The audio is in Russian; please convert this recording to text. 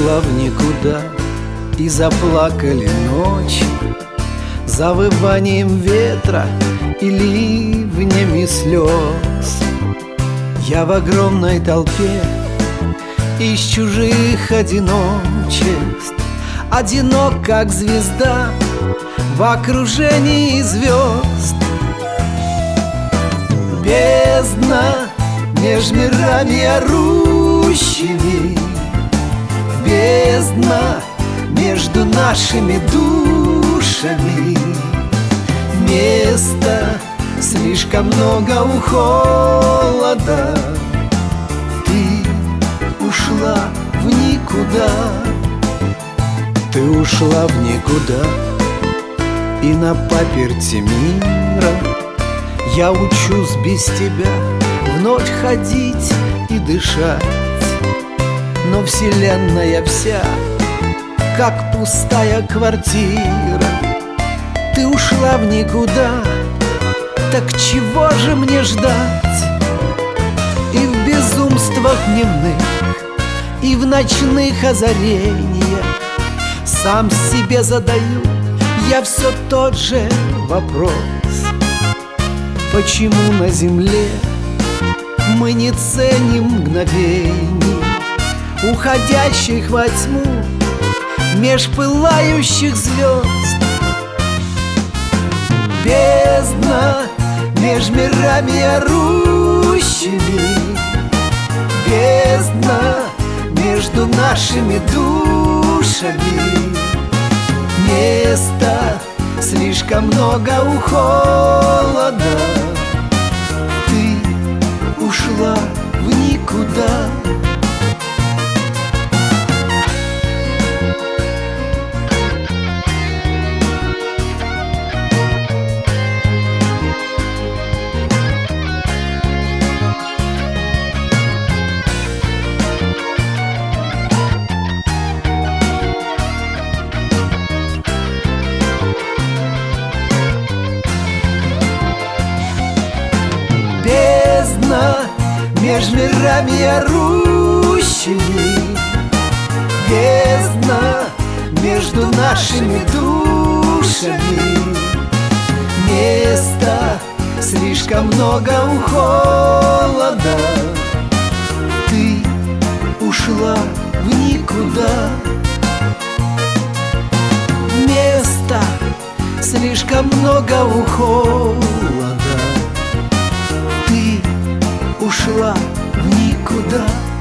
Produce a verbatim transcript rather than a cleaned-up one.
ушла в никуда, и заплакали ночи завыванием ветра и ливнями слез. Я в огромной толпе из чужих одиночеств, одинок, как звезда в окружении звезд. Бездна меж мирами орущими, бездна между нашими душами. Места слишком много у холода, ты ушла в никуда. Ты ушла в никуда, и на паперти мира я учусь без тебя вновь ходить и дышать. Но вселенная вся, как пустая квартира. Ты ушла в никуда, так чего же мне ждать? И в безумствах дневных, и в ночных озарениях сам себе задаю я все тот же вопрос: почему на земле мы не ценим мгновений, уходящих во тьму меж пылающих звезд? Бездна меж мирами орущими, бездна между нашими душами. Места слишком много у холода, ты ушла в никуда. Бездна меж мирами орущими, бездна между нашими душами. Места слишком много у холода, ты ушла в никуда. Места слишком много у холода, ты ушла в никуда.